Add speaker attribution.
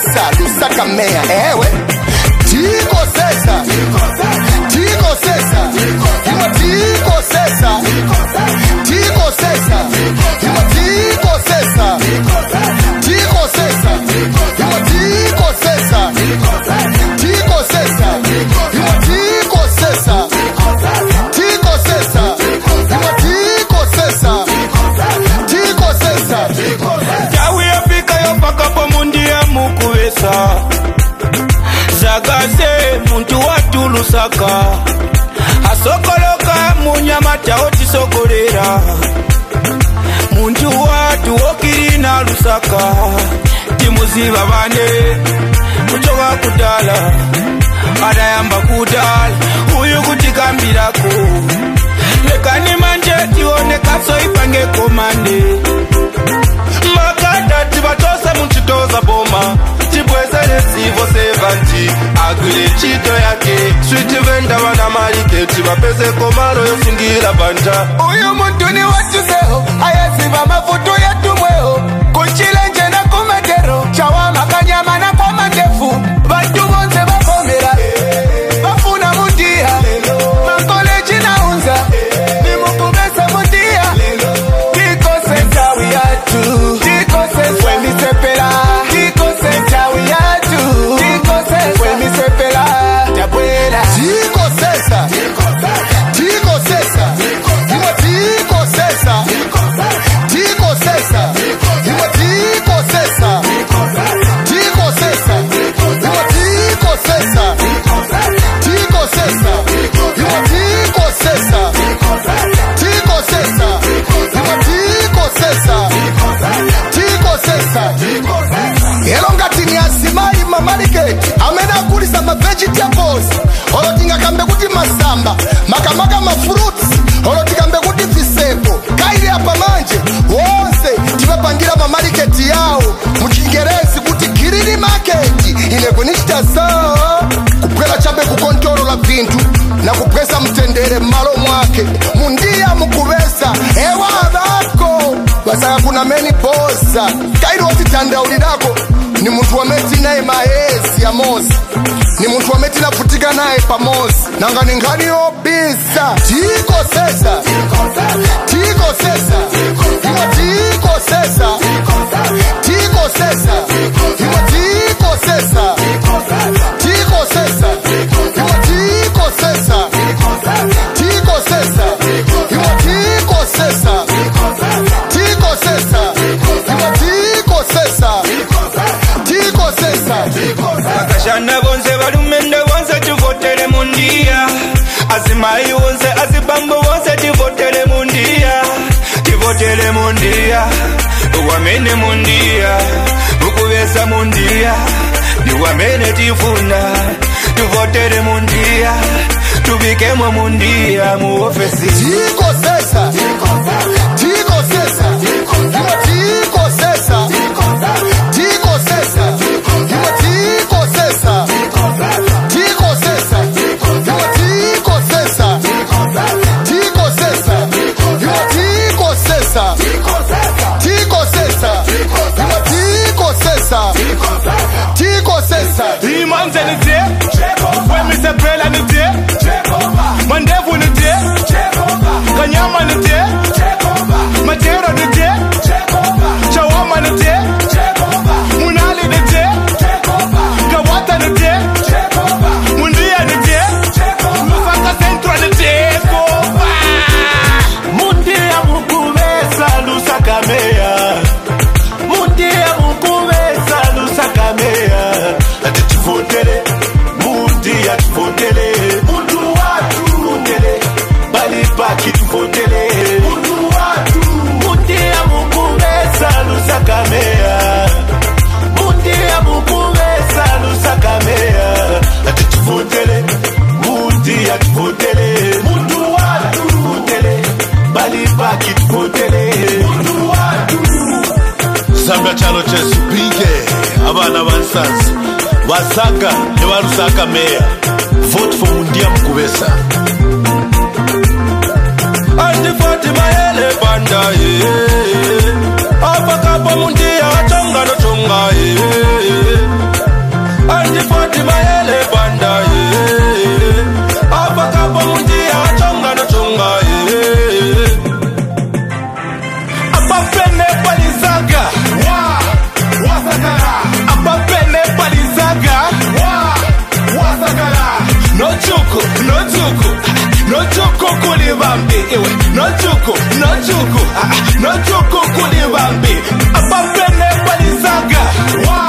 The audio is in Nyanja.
Speaker 1: mukubesa Lusaka meya ewe Tiko sesa Tiko sesa Ima tiko sesa Tiko sesa Ima tiko sesa Tiko sesa Ima tiko sesa Tiko sesa Ima tiko sesa Tiko sesa Ima tiko sesa Tiko sesa
Speaker 2: Tawi ya pika yo paka po mundi ya mukubesa Zagase muntu watu Lusaka Asokoloka munyamata otisokolera Muntu watu okirina Lusaka Timuziba bane Muchoka kudala Adayamba kudala Uyu kutikambirako Lekani manje tione kapso ipange komande Makata tibatosa munchitoza boma Chibweza nesivo sevanti Agule chito yake Switi venda wana malike Chibapese komaro yosingira banja Uyu muntu ni watu seho Ayasiva mafutu yetu mweho Kuchile nje na kumetero Chawama kanyama na kwa mandefu Bantu bonse bakomera Bafuna mundia Makoleji na unza Ni mukubesa mundia Tiko senta wiyatu Tiko senta wemisepela Tiko senta wiyatu Tiko senta wemisepela Tabuela
Speaker 1: Tiko sesa Tiko sesa Ima tiko sesa Tiko sesa Ima tiko sesa Tiko sesa Ima tiko sesa Tiko sesa Ima tiko sesa Tiko sesa Ima tiko sesa Tiko sesa Elongati ni asimai mamariketi Amena kulisa ma vegetables Olotinga kambe kuti masamba Makamaka ma fruits Olotinga kambe kuti visebo Kaili hapa manje Wonse timepangira mamariketi yao Muchingerezi kuti kirili market Ile kunishita saa Kupwela chambe kukontoro la vintu Na kupwesa mtendere malo mwake Mundia mukubesa Ewa dhako Wasaka kuna meni posa Kaili wati tanda ulidako Ni mtu wameti nae maezi ya mosi Ni mtu wameti na putika nae pamosi Nangani ngani obisa Tiko sesa Tiko sesa Ima tiko sesa Tiko sesa Ima tiko sesa Tiko sesa Ima tiko sesa Tiko sesa Ima tiko sesa Tiko sesa Ima tiko sesa Tiko sesa
Speaker 2: Akashana bonse balumende bonse tuvotere mundia Azimai bonse azibambo bonse tuvotere mundia Tuvotere mundia Uwamene mundia Ukubesa mundia Uwamene tifuna Tuvotere mundia Tubikemo mundia muofesi
Speaker 1: Tiko sesa Tiko sesa Ima tiko sesa Tiko sesa Ima tiko sesa Tiko sesa Ima tiko sesa Tiko sesa Ima tiko sesa Tiko sesa Ima tiko sesa Tiko sesa
Speaker 2: Imanze ni tie Wemisepela ni tie Mandevu ni tie Kanyama ni tie Matero ni tie Chawama ni tie Munali ni tie Kawata ni tie Mundia ni tie Mufaka Central ni tie Mundia mukubesa Lusaka meya Mundia mukubesa Lusaka meya Ati tivotele Mundia tivotele Mundu watu tivotele Bali baki tivotele Mundu watu Mundia mukubesa Lusaka meya Mundia mukubesa Lusaka meya Ati tivotele Mundia tivotele Mundu watu tivotele Bali baki tivotele Mundu watu Zambia chalo chesu bige Abana bansazi Wasaka Ewa Lusaka meya Vote for Mundia mukubesa Antifati maele banda Apa kapa mundia chonga no chonga chifoti mayele banda apa kapo munjia chonga no chonga apa pene palizaga wasakara apa pene palizaga wasakara no chuku kulibambi iwe no chuku kulibambi apa pene palizaga